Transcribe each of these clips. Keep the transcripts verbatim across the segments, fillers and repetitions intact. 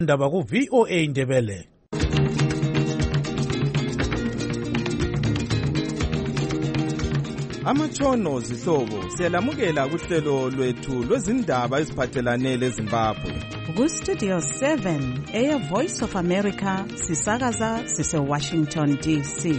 Ndaba ku V O A Ndebele. Amatshono zihlobo siyalamukela kuhlelo lwethu lwezindaba eziphathelane leZimbabwe. Ku Studio seven, Air Voice of America, sisakaza sise Washington D C.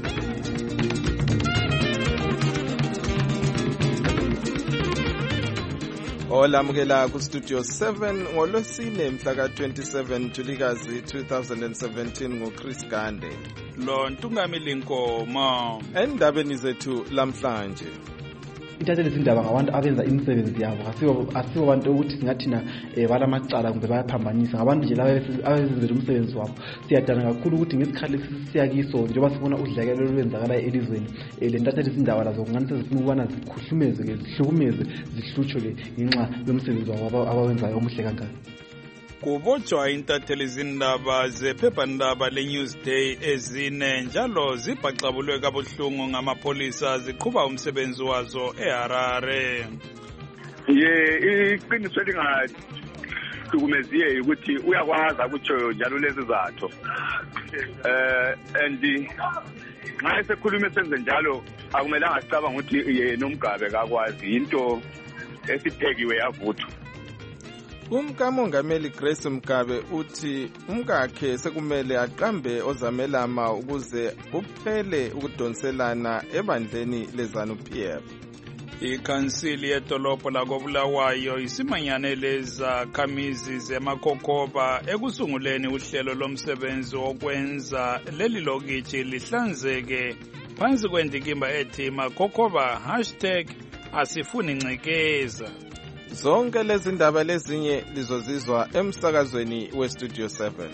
Olamukela ku Studio seven ngolwesine mhla ka twenty-seven Ntulikazi two thousand seventeen ngo Chris Gande. Lo Ntungamili Nkoma. Endabeni zethu lamhlanje. Intatheli izindaba ngabantu abenza imisebenzi yabo asibo asibo abantu ukuthi singathina balamacala kumbe bayaphambanisa ngabantu nje laba abenza umsebenzi wabo. Siyadana kakhulu ukuthi ngesikhathi siyakiso njengoba sibona udlakelo olwenzakala elizweni le ntatheli izindaba lazo kungani sezifuna ukubana zikhuhlumeze ke zihlukumeze zihlutsho ke ngenxa yomsebenzi wabo abawenzayo omuhle kangaka. Kubotshwa intatheli izindaba zephephandaba leNewsday ezine njalo zibhaxabulwe kabuhlungu ngamapolisa ziqhuba umsebenzi wazo eHarare. Ye iqiniso lingahlukumeziye ukuthi uyakwazi ukutsho njalo lezi zatho. Eh and nxa esekhuluma esenze njalo akumelanga sicabanga ukuthi yena uMgabe kakwazi into esiphekiwe yavuthwa. UMkamongameli Grace Mgabe uthi umkakhe sekumele aqambe ozamelama ukuze kuphele ukudonselana ebandleni leZANU-P F. Ikhansili yedolobho lakoBulawayo isimanyane lezakhamizi zeMakhokoba ekusunguleni uhlelo lomsebenzi wokwenza leli lokitshi lihlanzeke phansi kwendikimba ethi Makhokoba hashtag asifuni ncekeza. Zonke lezi ndaba lezinye lizozizwa emsakazweni we Studio seven.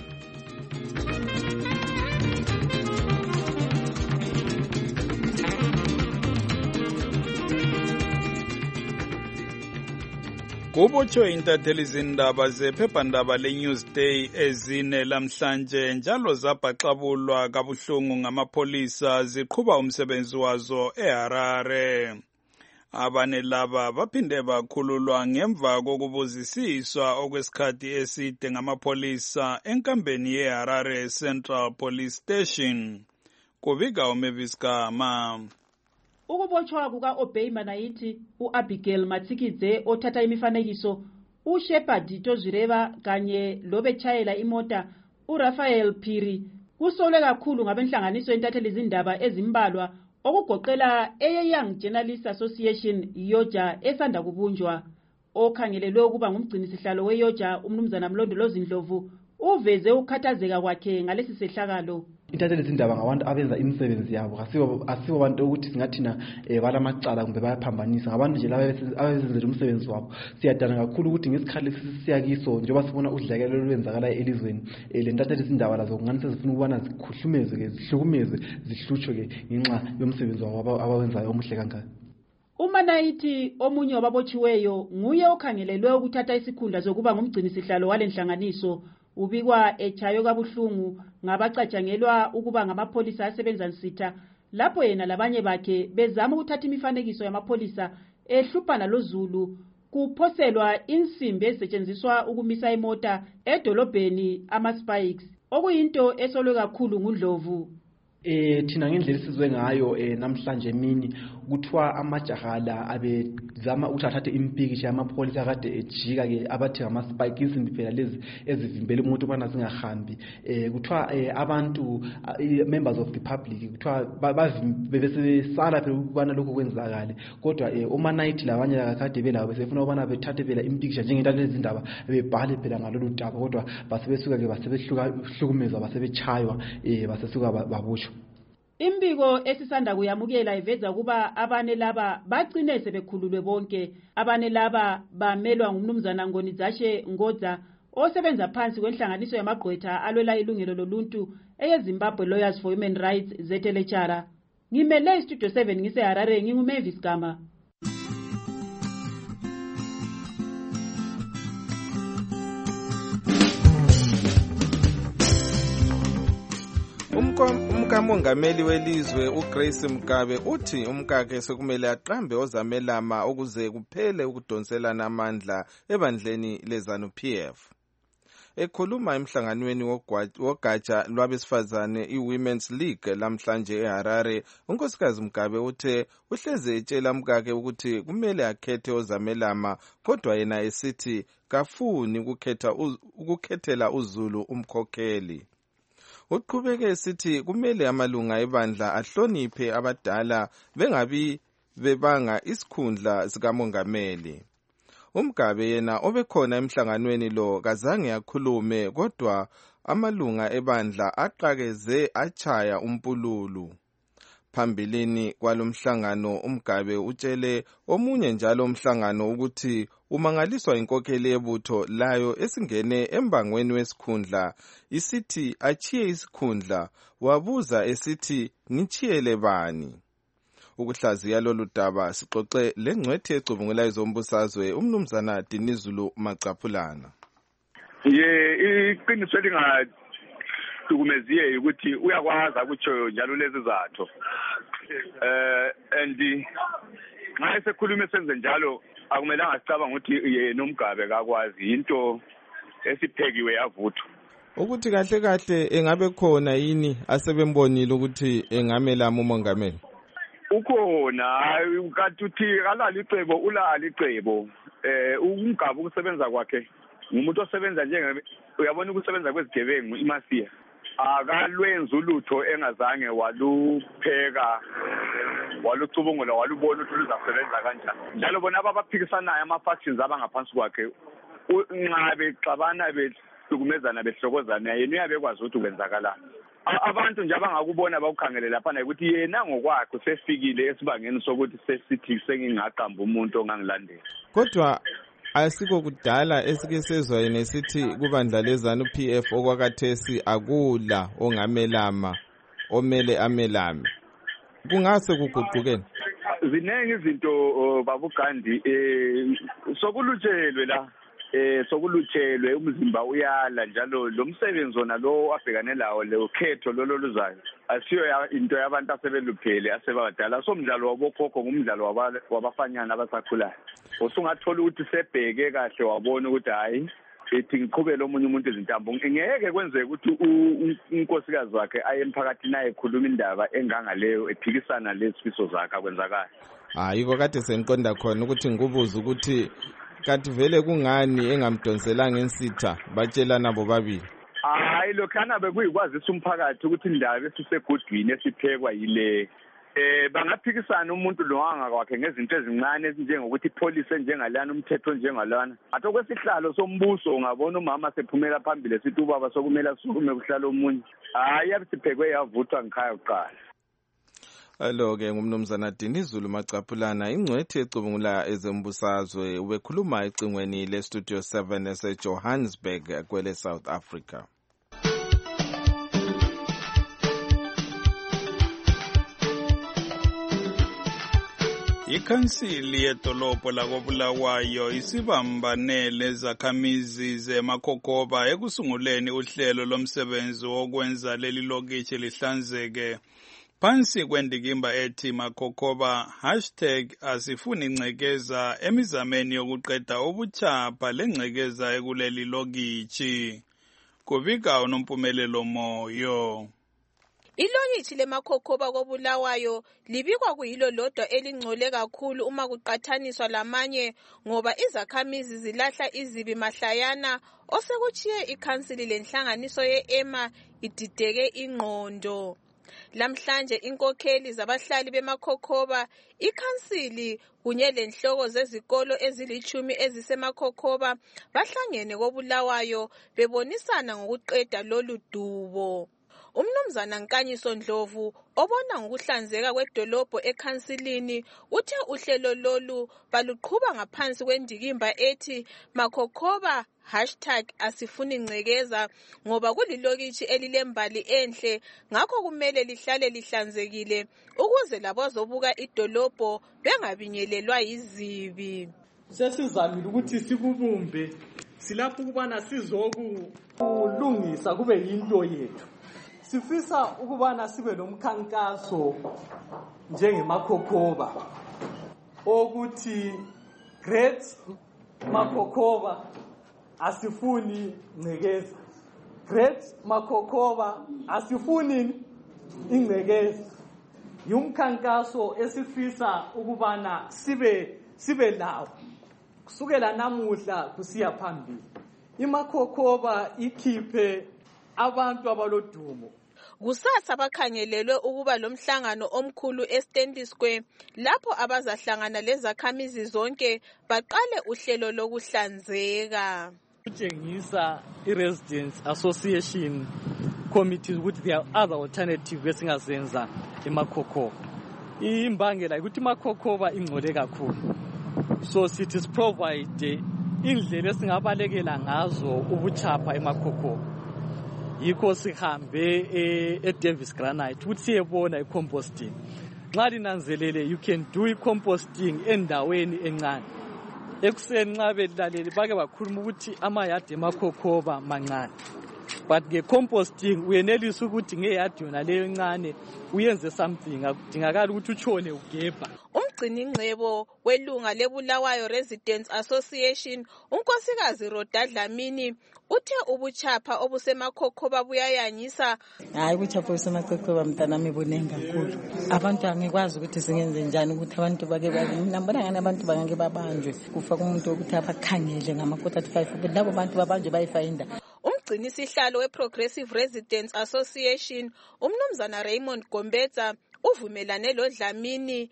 Kubotshwe intatheli izindaba zephephandaba leNewsday ezine lamhlanje njalo zabhaxabulwa kabuhlungu ngamapolisa ziqhuba umsebenzi wazo eHarare. Abane laba baphinde bakhululwa ngemva kokubuzisiswa okwesikhathi eside ngamapolisa enkambeni yeHarare Central Police Station. Kubika uMavis Gama. Ukubotshwa kuka Obeyma Nayithi, uAbigail Matsikidze othatha imifanekiso, uShepard Tozireva kanye lobetshayela imota uRafael Phiri kusolwe kakhulu ngabenhlanganiso intatheli izindaba ezimbalwa okugoqela eYoung Journalists Association Yoja esanda kubunjwa. Okhangelelwe ukuba ngumgcinisihlalo weYoja umnumzana Mlondolozi Ndlovu uveze ukhathazeka kwakhe ngalesi sehlakalo. Intatheli izindaba ngabantu abenza imisebenzi yabo asibo asibo abantu ukuthi singathina balamacala kumbe bayaphambanisa ngabantu nje laba abenza umsebenzi wabo. Siyadana kakhulu ukuthi ngesikhathi siyakiso njengoba sibona udlakelo olwenzakala elizweni le ntatheli izindaba lazo kungani sezifuna ukubana zikhuhlumeze ke zihlukumeze zihlutsho ke ngenxa yomsebenzi wabo abawenzayo omuhle kangaka. uManayithi omunye wababotshiweyo nguye okhangelelwe ukuthatha isikhundla sokuba ngumgcinisihlalo walenhlanganiso. Ubikwa echayo kabuhlungu ngabacatshangelwa ukuba ngamapolisa asebenza nsitha lapho yena labanye bakhe bezama ukuthatha imifanekiso yamapolisa ehluphana loZulu kuphoselwa insimbi esetshenziswa ukumisa imota edolobheni ama-spikes okuyinto esolwe kakhulu nguNdlovu. Eh thina ngendlela sizwe ngayo eh namhlanje emini kuthiwa amajahala abezama ukuthatha impikisha yamapolisa kade ejika ke abathi ngama spike izinto phela lezi ezivimbela umuntu bana singahambi eh kuthiwa abantu members of the public kuthiwa bebesesala phela ukubana lokho kwenzakala kodwa uManayithi labanye akade belabo besefuna ukubana bethathe phela impikisha njengento lezindaba bebhale phela ngalolu daba kodwa basebesuka ke basebehluka hlukumeza basebechaywa eh basesuka babushwa. Imbiko esisanda kuyamukela iveza kuba abane laba bagcine sebekhululwe bonke. Abane laba bamelwa ngumnumzana Ngonizashe Ngodza osebenza phansi kwenhlanganiso yamagqwetha alwela ilungelo loluntu eyeZimbabwe Lawyers for Human Rights zetelechara. Ngimele Studio seven ngise Harare nginguMavis Gama. Umkamongameli welizwe uGrace Mgabe uthi umkakhe sekumele aqambe ozamelama ukuze kuphele ukudonselana amandla ebandleni leZANU-P F. ekhuluma emhlanganweni wogatsha lwabesifazane i-Women's League lamhlanje eHarare, unkosikazi Mugabe uthe uhleze etshela umkakhe ukuthi kumele akhethe ozamelama, kodwa yena esithi kafuni ukukhetha ukukhethela uZulu umkhokheli. Uqhubeke esithi kumele amalunga ebandla ahloniphe abadala bengabi bebanga isikhundla sikamongameli. uMgabe yena obekhona emhlanganweni lo kazange akhulume, kodwa amalunga ebandla aqakeze achaya umpululu. Phambilini kwalomhlangano uMgabe utshele omunye njalo umhlangano ukuthi umangaliswa inkokheli yebutho layo esingene embangweni wesikhundla isithi achiye isikhundla, wabuza esithi ngitshiyele bani. Ukuhlaziya lolu daba sixoxe lengcwethi ecubungula izombusazwe umnumzana Dinizulu Macaphulana. Ye iqiniso lingahlukumeziye ukuthi uyakwaza ukutsho njalo lezi zatho. Eh and nxa esekhuluma senze njalo akumelanga sicabanga ukuthi yena uMgabe kakwazi into esiphekiwe yavuthwa. Ukuthi kahle kahle engabe khona yini asebembonile ukuthi engamelama umongameli. Ukhona kanti uthi kalali icebo ulali icebo eh uMgabe ukusebenza kwakhe ngumuntu osebenza njenge uyabona ukusebenza kwezigebengu iMasiya akalwenza ulutho engazange walupheka walucubungula walubona ukuthi luzasebenza kanjani. Njalo bona abaphikisanayo ama-factions abangaphansi kwakhe unqabe xabana behlukumezana behlokozana yena uyabekwazi ukuthi kwenzakalani. Abantu nje abangakubona bakukhangelele lapha ukuthi yena ngokwakhe sefikile esibangeni sokuthi sesithi sengingaqamba umuntu ongangilandela. Kodwa asikho kudala esike sezwa yena sithi kubandla lezanu P F okwakathesi akula ongamelama omele amelame. Kungase kuguqukeni ziningi izinto babugandi eh sokulutshelwe la eh sokulutshelwe umzimba uyala njalo lo msebenzi ona lo abhekane lawo le ukhetho lolo luzayo asiyo into yabantu asebeluphele asebadala somdlalo wabokhokho ngumdlalo wabafanyana abasakhulayo. Usungathola ukuthi sebheke kahle wabona ukuthi hayi ethi ngiqhubele omunye umuntu izintambo ngeke kwenzeke ukuthi unkosikazi wakhe aye emphakathini ayekhuluma indaba engangaleyo ephikisana lesifiso zakhe akwenzakala. Hayi kokade seniqonda khona ukuthi ngikubuza ukuthi kanti vele kungani engamdonselanga ensitha batshelana bobabili. Hayi lokhana bekuyikwazisa umphakathi ukuthi indaba esisegudwini esiphekwa yile eh bangaphikisana umuntu lo wangakwakhe ngezinto ezincane ezinjengokuthi ipolice njengalana umthetho njengalana. Athi okwesihlalo sombuso ungabona umama sephumela phambili esithi ubaba sokumela sukume kuhlala omunye. Hayi yabisiphekwe yavuthwa ngikhaya uqala. Alo-ke ngumnumzana Dinizulu Macaphulana ingcwethi ecubungula ezembusazwe ubekhuluma ecingweni le-Studio seven ese-Johannesburg kwele South Africa. Ikhansili yedolobho lakoBulawayo isibambane lezakhamizi zeMakhokoba ekusunguleni uhlelo lomsebenzi wokwenza leli lokitshi lihlanzeke. Phansi kwendikimba ethi Makhokoba hashtag asifuni ngcekeza emizameni yokuqeda ubuchapha lengcekeza ekuleli lokitshi. Kubika unompumelelo moyo. Ilokitshi leMakhokoba koBulawayo libikwa kuyilo lodwa elingcole kakhulu uma kuqathaniswa lamanye ngoba izakhamizi zilahla izibi mahlayana osekuchiye ikhansili lenhlanganiso ye-EMA idideke ingqondo. Lamhlanje inkokheli zabahlali beMakhokoba, ikhansili kunye lenhloko zezikolo ezilichumi eziseMakhokoba bahlangene koBulawayo bebonisana ngokuqeda lolu dubo. Umnumzana Nkanyiso Ndlovu obona ngokuhlanzeka kwedolobho ekhansilini uthe uhlelo lolu baluqhuba ngaphansi kwendikimba ethi Makhokoba hashtag asifuni ngcekeza ngoba kulilokitshi elilembali enhle ngakho kumele lihlale lihlanzekile ukuze labazobuka idolobho bengabinyelelwa yizibi. Sesizamile ukuthi sikubumbe silapho ukubana sizokulungisa kube yinto yethu. Sifisa ukubana sibe nomkhankaso njengeMakhokoba ukuthi Great Makhokoba asifuni ngcekeza. Great Makokoba asifuni ingcekeza. Yumkhankaso esifisa ukubana sibe sibe lawo kusukela namuhla kusiya phambili. IMakokoba ikhiphe abantu abalodumo. Kusasa bakhangelelwe ukuba lomhlangano omkhulu eStandard Square lapho abazahlangana lezakhamizi zonke baqale uhlelo lokuhlanzeka. Kutshengisa i-Residents Association committees ukuthi there are other alternatives esingazenza eMakokoba. Imbangela ukuthi iMakokoba ingcole kakhulu. So it is provide indlela esingabalekela ngazo ubuchapha eMakokoba. Yikho sihambe eDavis Granite ukuthi siyebona i-composting. Nxa linanzelele you can do i-composting endaweni encane. Ekuseni nxa belaleli bake bakhuluma ukuthi amayadi eMakokoba mancane. But nge-composting uyenelisa ukuthi ngeyadi yona leyo encane uyenze something akudingakala ukuthi utshone ugebha. Umgcini ngcebo welunga leBulawayo Residents Association unkosikazi Roda Dlamini uthe ubuchapha obusemaKhokoba buyayanyisa. Hayi ubuchapha obusemaKhokoba mntanami bunengi kakhulu. Abantu angikwazi ukuthi singenze njani ukuthi abantu bake babe nambona ngani abantu bangeke babanjwe kufa kumuntu ukuthi abakhangele ngama thirty-five labo bantu babanjwe bayifinda. Umgcini sihlalo we-Progressive Residents Association umnumzana Raymond Gombetsa uvumelane lo Dlamini.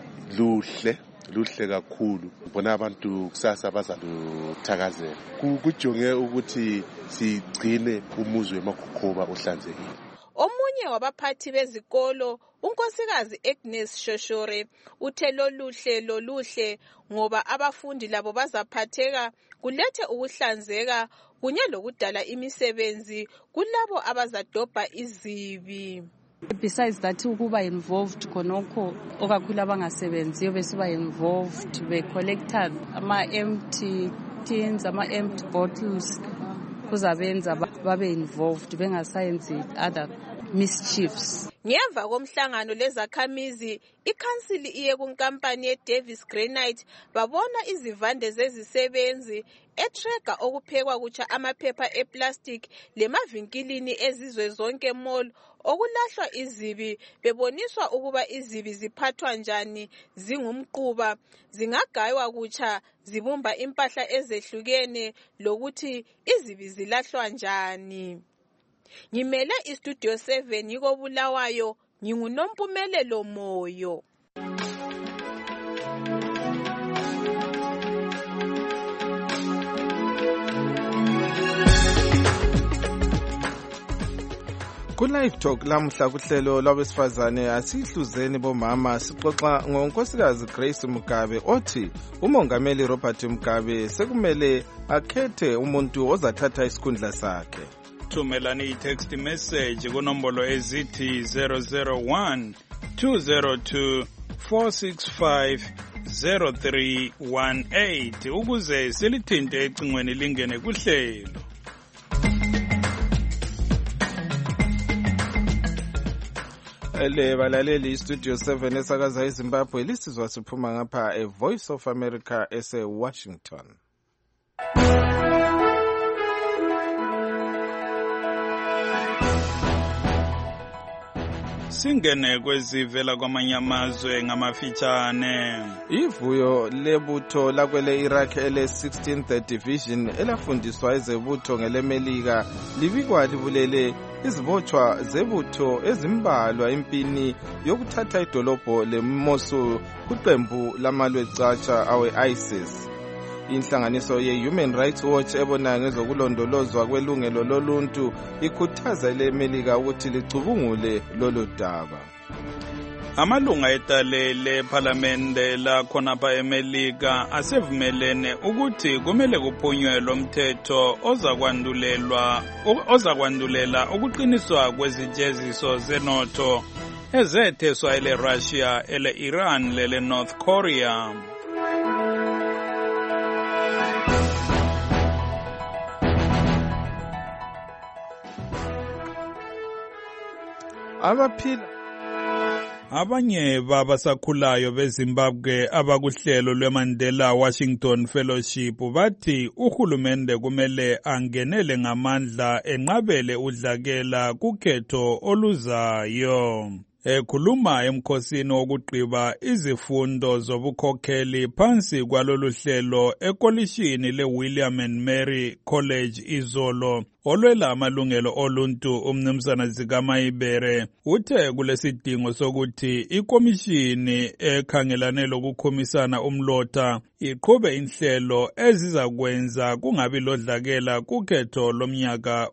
Luhle luhle kakhulu bona abantu kusasa bazaluthakazela kujonge ukuthi sigcine umuzi weMakokoba ohlanzekile. Omunye wabaphathi bezikolo unkosikazi Agnes Shoshore uthe loluhle loluhle ngoba abafundi labo bazaphatheka kulethe ukuhlanzeka kunye lokudala imisebenzi kulabo abazadobha izibi. Besides that ukuba involved khonokho okakhulu abangasebenziyo besiba involved be collected ama empty tins ama empty bottles kuzabenza babe involved bengasayenzi other mischiefs. Ngemva komhlangano lezakhamizi ikhansili iye kunkampani yeDavis Granite babona izivande zezisebenzi etrega okuphekwa kutsha amaphepha eplastic lemavinkilini ezizwe zonke mall okulahlwa izibi beboniswa ukuba izibi ziphathwa njani zingumquba zingagaywa kutsha zibumba impahla ezehlukene lokuthi izibi zilahlwa njani. Ngimele iStudio seven yiko Bulawayo nginguNompumelelo Moyo. Ku-Live Talk lamhla kuhlelo lwabesifazane asihluzeni bomama sixoxa ngonkosikazi Grace Mugabe othi umongameli Robert Mugabe sekumele akhethe umuntu ozathatha isikhundla sakhe. Thumelani i-text message kunombolo ezithi zero zero one two zero two four six five zero three one eight ukuze silithinte ecingweni lingene kuhlelo. Ele balaleli iStudio seven esakaza eZimbabwe lisizwa siphuma ngapha eVoice of America ese Washington. Singene kwezivela kwamanye amazwe ngamafitshane. Ivuyo lebutho lakwele Iraq ele sixteenth Division elafundiswa ezebutho ngelemelika libikwa libulele izibotshwa zebutho ezimbalwa empini yokuthatha idolobho leMosul kuqembu lamalwecatsha awe-ISIS. Inhlanganiso ye-Human Rights Watch ebona ngezokulondolozwa kwelungelo loluntu ikhuthaza lemelika ukuthi licubungule lolu daba. Amalunga etale lePhalamende lakhonapha eMelika asevumelene ukuthi kumele kuphunywe lo mthetho ozakwandulelwa ozakwandulela ukuqiniswa kwezijeziso zenotho ezetheswa ele Russia ele Iran lele North Korea. Abaphila Abanye babasakhulayo beZimbabwe abakuhlelo lweMandela Washington Fellowship bathi uhulumende kumele angenele ngamandla enqabele udlakela kukhetho oluzayo. Ekhuluma emkhosini wokugqiba izifundo zobukhokheli phansi kwalolu hlelo ekolishini leWilliam and Mary College izolo, olwela amalungelo oluntu umnumzana Zikamayibere uthe kulesidingo sokuthi ikomishini ekhangelane lokukhomisana umlotha iqhube inhlelo ezizakwenza kungabi lodlakela kukhetho lomnyaka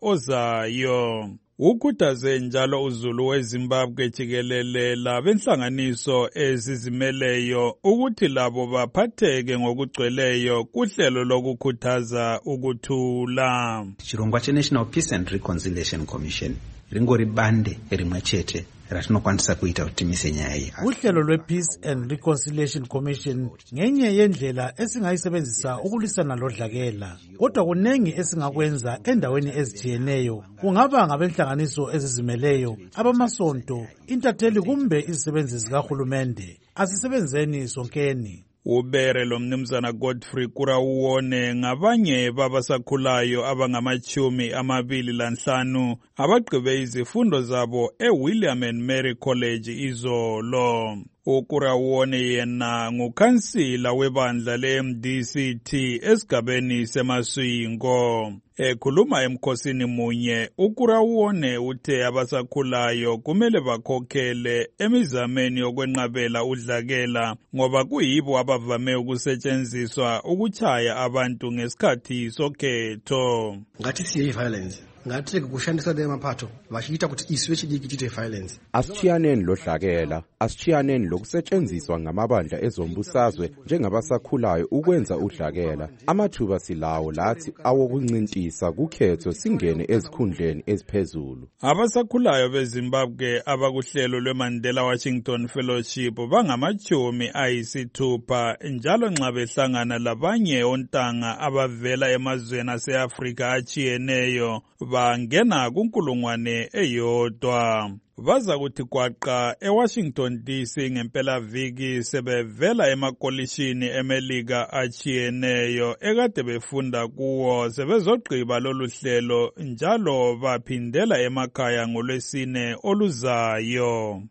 ozayo. Ukhuthaze njalo uZulu weZimbabwe jikelele labenhlanganiso ezizimeleyo ukuthi labo baphatheke ngokugcweleyo kuhlelo lokukhuthaza ukuthula. Chirongwa cheNational Peace and Reconciliation Commission ringori bande rimwe chete ratinokwanisa kuita kuti timise nyaya iyi. Uhlelo lwe-Peace and Reconciliation Commission ngenye yendlela esingayisebenzisa ukulwisana lodlakela, kodwa kunengi esingakwenza endaweni ezitshiyeneyo, kungaba ngabenhlanganiso ezizimeleyo, abamasonto, intatheli kumbe izisebenzi zikahulumende. Asisebenzeni sonkeni. Ubere lomnumzana Godfrey Kurawuone ngabanye babasakhulayo abangamachumi amabili lanhlanu abagqibe izifundo zabo eWilliam and Mary College izolo. UKurawuone yena ngukhansila webandla le-M D C T esigabeni seMaswingo. Ekhuluma emkhosini munye, uKurawuone uthe abasakhulayo kumele bakhokhele emizameni yokwenqabela udlakela ngoba kuyibo abavame ukusetshenziswa ukuchaya abantu ngesikhathi sokhetho. Ngathi siye violence ngathi kushandisa le maphatho bashita ukuthi iswe chidiki chite violence. Asichiyaneni lodlakela, asichiyaneni lokusetshenziswa ngamabandla ezombusazwe njengabasakhulayo ukwenza udlakela. Amathuba silawo lathi awokuncintisa kukhetho singene ezikhundleni eziphezulu. Abasakhulayo beZimbabwe abakuhlelo lweMandela Washington Fellowship bangamachumi ayisithupha njalo nxa behlangana labanye ontanga abavela emazweni aseAfrika achiyeneyo bangena kunkulungwane eyodwa. Baza kuthi kwaqa eWashington D C ngempela viki sebevela emakolishini eMelika achiyeneyo ekade befunda kuwo sebezogqiba lolu hlelo njalo baphindela emakhaya ngolwesine oluzayo.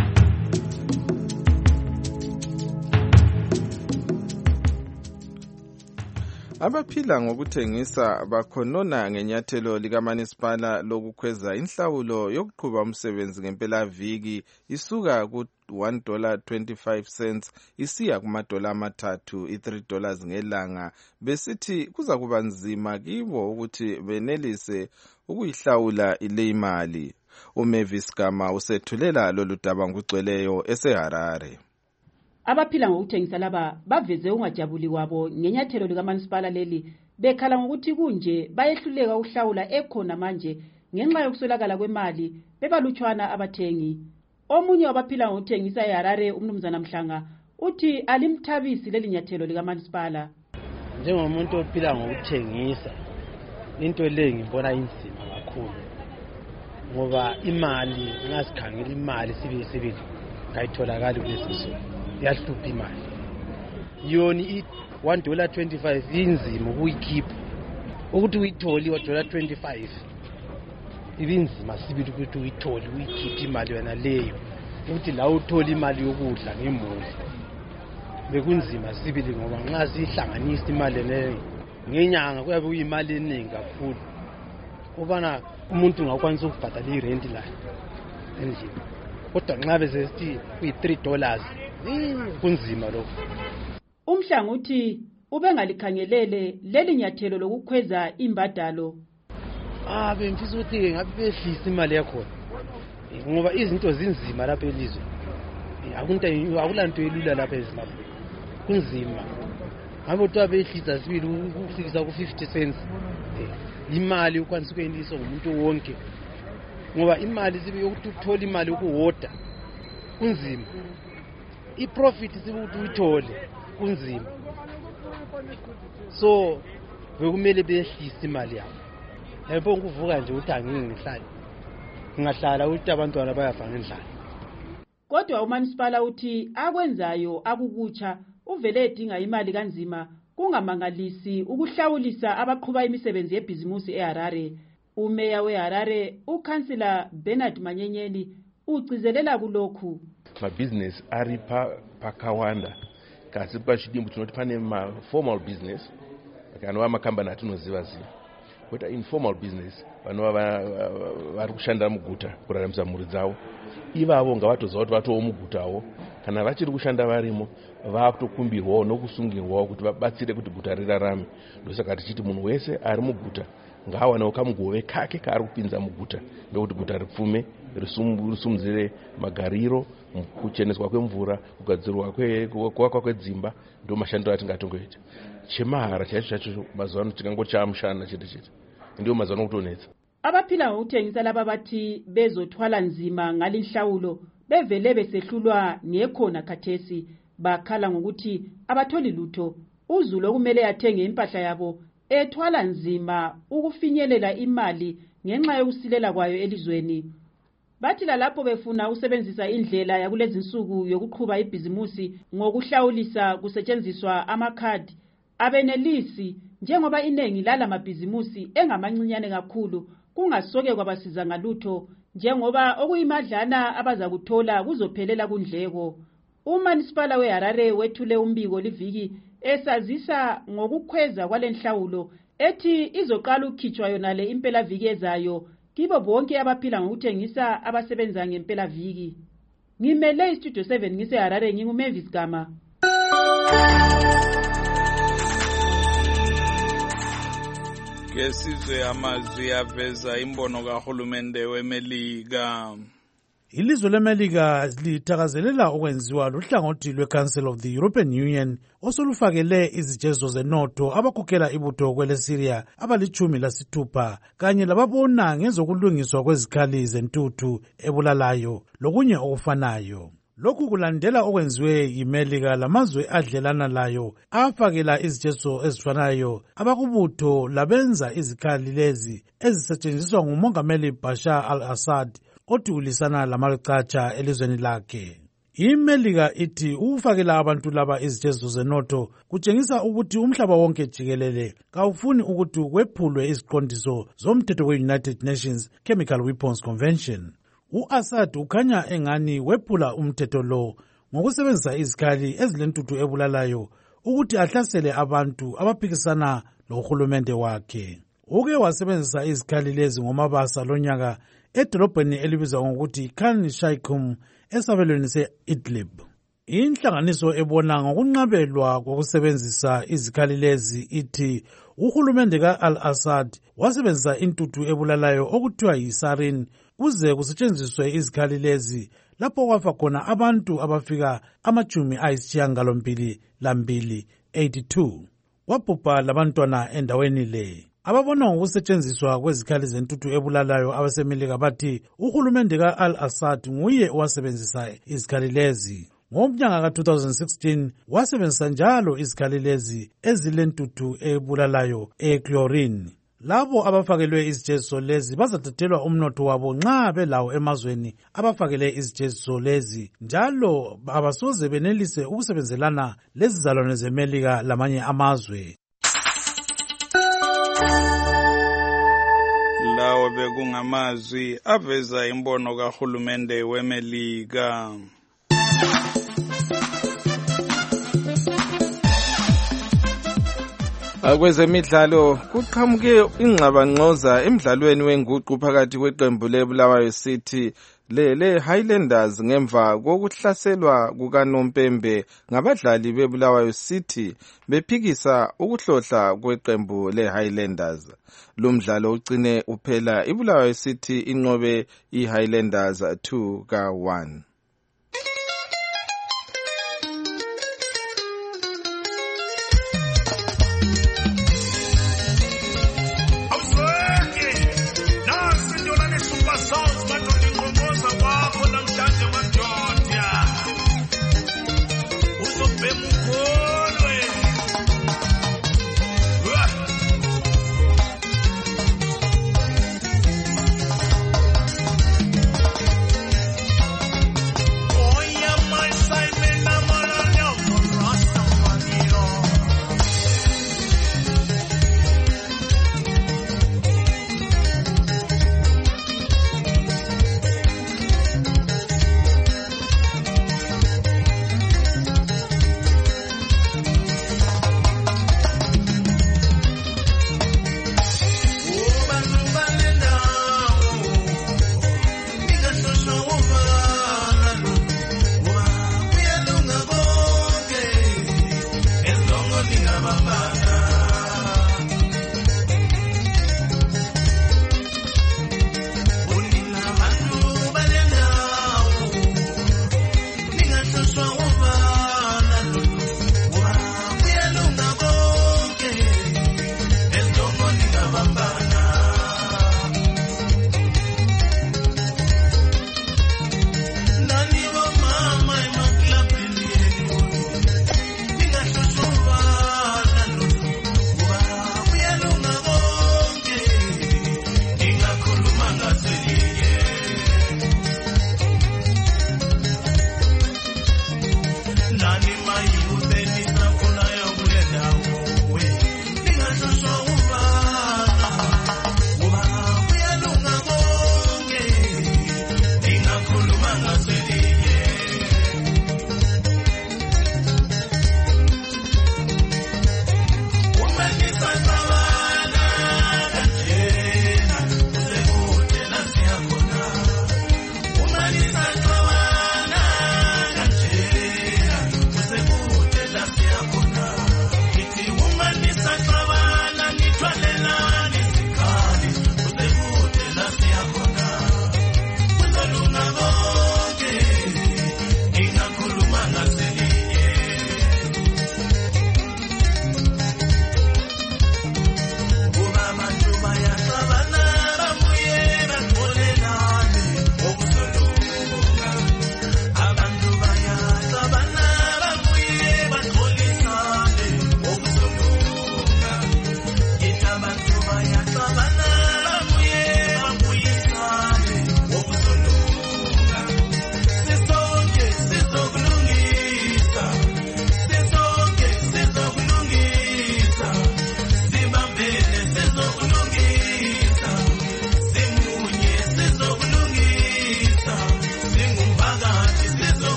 Abaphila ngokuthengisa bakhonona ngenyathelo likaManisipala lokukhweza inhlawulo yokuqhuba umsebenzi ngempela viki isuka ku one dollar twenty-five cents isiya kuma dola amathathu i three dollars ngelanga, besithi kuza kuba nzima kibo ukuthi benelise ukuyihlawula ile imali. uMavis Gama usethulela lolu daba ngugcweleyo eseHarare. Abaphila ngokuthengisa laba baveze ungajabuli wabo ngenyathelo likaManisipala leli, bekhala ngokuthi kunje bayehluleka ukuhlawula ekhona manje ngenxa yokuswelakala kwemali bebalutshwana abathengi. Omunye wabaphila ngokuthengisa eHarare umnumzana Mhlanga uthi alimthabisi leli nyathelo likaManisipala. Njengomuntu ophila ngokuthengisa into le ngibona inzima kakhulu ngoba imali ngasikhangela imali sibe sibe kayitholakala kulesizwe yahlupha imali yoni one dollar twenty-five inzima ukuyikhipha ukuthi uyitholi one dollar twenty-five ibinzima sibili ukuthi uyitholi uyikhipha imali yona leyo ukuthi la uthola imali yokudla ngemuli bekunzima sibili ngoba nxa sihlanganisa imali leyo ngenyanga kuyabe kuyimali eningi kakhulu ubana umuntu ngakwanisa ukubhadala irent la endlini kodwa nxa bese kuyi three dollars kunzima lokho. Umhlanga uthi ubengalikhangelele leli nyathelo lokukhweza imbadalo. Ah bemfisa ukuthi ngabe behlisa imali yakho ngoba izinto zinzima lapha elizwe. Akunto akulanto elula lapha eZimbabwe. Kunzima. Ngabe utwa behlisa sibili ukufikisa ku fifty cents. Imali ukwanisa ukuyendisa ngomuntu wonke. Ngoba imali sibe yokuthi uthola imali ukuwoda kunzima. I-profit sibe ukuthi uyithole kunzima. So bekumele behlisa imali yabo. Lapho ukuvuka nje uthi angeke ngihlale. Ngingahlala ukuthi abantwana bayafana endlala. kodwa umanisipala uthi akwenzayo akukutsha uvele edinga imali kanzima kungamangalisi ukuhlawulisa abaqhuba imisebenzi yebhizimusi eHarare. Umeya weHarare ukansila Bernard Manyenyeni ugcizelela kulokhu. Mabusiness ari pa pakawanda kasi pachidimbu tinoti pane ma formal business kana amakambani atinoziva ziva but informal business vanova vari kushanda muguta kuraramisa mhuri dzavo ivavo ngavatoziva kuti vatowo mugutawo kana vachiri kushanda varimo vakutokumbirwawo nokusungirwawo kuti vabatsire kuti guta rirarame. Ndosaka tichiti munhu wese ari muguta ngaawanewo kamugove kake kaari kupinza muguta ndokuti guta ripfume risumudzire magariro, kucheneswa kwemvura, kugadzirwa kwakwa kwedzimba. Ndo mashandiro atingatongoita. Chemahara chacho chacho mazuva ano tikangochamushana chete chete ndio mazuva ano kutonetsa. Abaphila ngokuthengisa laba bathi bezothwala nzima ngalinhlawulo bevele besehlulwa ngekhona khathesi, bakhala ngokuthi abatholi lutho. Uzulu kumele athenge impahla yabo ethwala nzima ukufinyelela imali ngenxa yokusilela kwayo elizweni. Bathi lapho befuna usebenzisa indlela yakulezi insuku yokuqhuba ibhizimusi ngokuhlawulisa kusetshenziswa amakhadi, abenelisi njengoba inengi lala mabhizimusi engamancinyane kakhulu kungasoke kwabasiza ngalutho, njengoba okuyimadlana abazakuthola kuzophelela kundleko. Umanisipala weHarare wethule umbiko liviki esazisa ngokukhweza kwalenhlawulo ethi izoqala ukukhitshwa yona le impela viki ezayo kibo bonke abaphila ngokuthengisa abasebenza ngempela viki. Ngimele istudio seven ngiseHarare, nginguMavis Gama. Kesizwe amazwi aveza imbono kahulumende weMelika. Ilizwe leMelika lithakazelela okwenziwa luhlangothi lwe-Council of the European Union osolufakele izijezo zenotho abakhokhela ibutho kwele-Syria abalichumi lasithupha kanye lababona ngezokulungiswa kwezikhali zentuthu ebulalayo lokunye okufanayo. Lokhu kulandela okwenziwe yiMelika lamazwe adlelana layo afakela izijezo ezifanayo abakubutho labenza izikhali lezi ezisetshenziswa ngumongameli Bashar al-Assad othi ulisana lamacatsha elizweni lakhe. IMelika ithi ukufakela abantu laba izijezo zenotho kutshengisa ukuthi umhlaba wonke jikelele kawufuni ukuthi kwephulwe iziqondiso zomthetho we-United Nations Chemical Weapons Convention. U-Assad ukhanya engani wephula umthetho lo ngokusebenzisa izikhali ezilentuthu ebulalayo ukuthi ahlasele abantu abaphikisana lohulumende wakhe. Uke wasebenzisa izikhali lezi ngomabasa lonyaka edolobheni elibizwa ngokuthi Khan Shaykhum esabelweni se-Idlib. Inhlanganiso ebona ngokunqabelwa kokusebenzisa izikhali lezi ithi uhulumende ka-Al-Assad wasebenzisa intuthu ebulalayo okuthiwa yi-sarin kuze kusetshenziswe izikhali lezi lapho kwafa khona abantu abafika amachumi ayisishiyagalombili lambili eighty-two. Wabhubha labantwana endaweni le. Ababona ngokusetshenziswa kwezikhali zentuthu ebulalayo abaseMelika bathi uhulumende ka-Al-Assad nguye owasebenzisa izikhali lezi. Ngomnyaka ka two thousand sixteen wasebenzisa njalo izikhali lezi ezilentuthu ebulalayo e-chlorine. Labo abafakelwe izijezo lezi bazathathelwa umnotho wabo nxa belawo emazweni abafakele izijezo lezi, njalo abasoze benelise ukusebenzelana lezizalwane zeMelika lamanye amazwe. Lawo bekungamazwi aveza imbono kahulumende weMelika. Kwezemidlalo kuqhamuke ingxabangxoza emidlalweni wenguqu phakathi kweqembu leBulawayo City le Highlanders ngemva kokuhlaselwa kukaNompembe ngabadlali beBulawayo City bephikisa ukuhlohla kweqembu leHighlanders. Lo mdlalo ucine uphela iBulawayo City inqobe iHighlanders two ka one.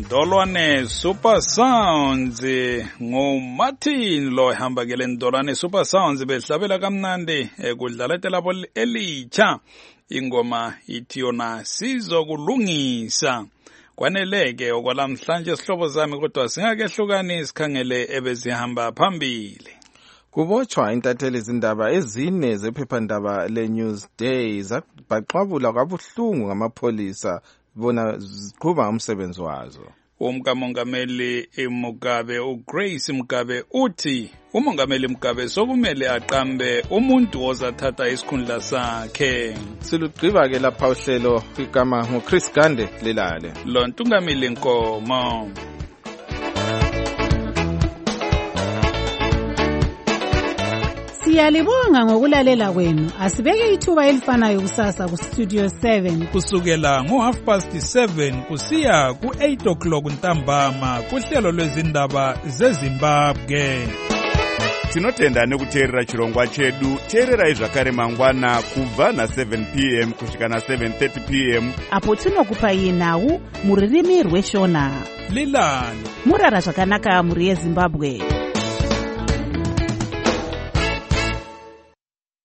Ndolwane Super Sounds nguMartin lo ehamba ke le Ndolwane Super Sounds behlabela kamnandi ekudlalethe labo elitsha ingoma ithi yona sizokulungisa. Kwaneleke okwalamhlanje sihlobo zami kodwa singakehlukani sikhangele ebezihamba phambili. Kubotshwa intatheli izindaba ezine zephephandaba leNewsday zabaqabula kabuhlungu ngamapholisa bona ziqhuba umsebenzi wazo. Umkamongameli Mugabe uGrace Mugabe uthi umongameli Mugabe sokumele aqambe umuntu ozathatha isikhundla sakhe. Silugqiba ke lapha uhlelo igama nguChris Gande lelale. Lo ntungameli Nkomo. Siyalibonga ngokulalela kwenu. Asibeke ithuba elifanayo kusasa ku Studio seven kusukela ngo half past seven kusiya ku eight o'clock ntambama kuhlelo lwezindaba zeZimbabwe. Tinotenda nekuteerera chirongwa chedu. Teerera zvakare mangwana kubva na seven p m kusvika na seven thirty p m apo tinokupa nhau muririmi rweshona. Lilani murara zvakanaka muri yeZimbabwe.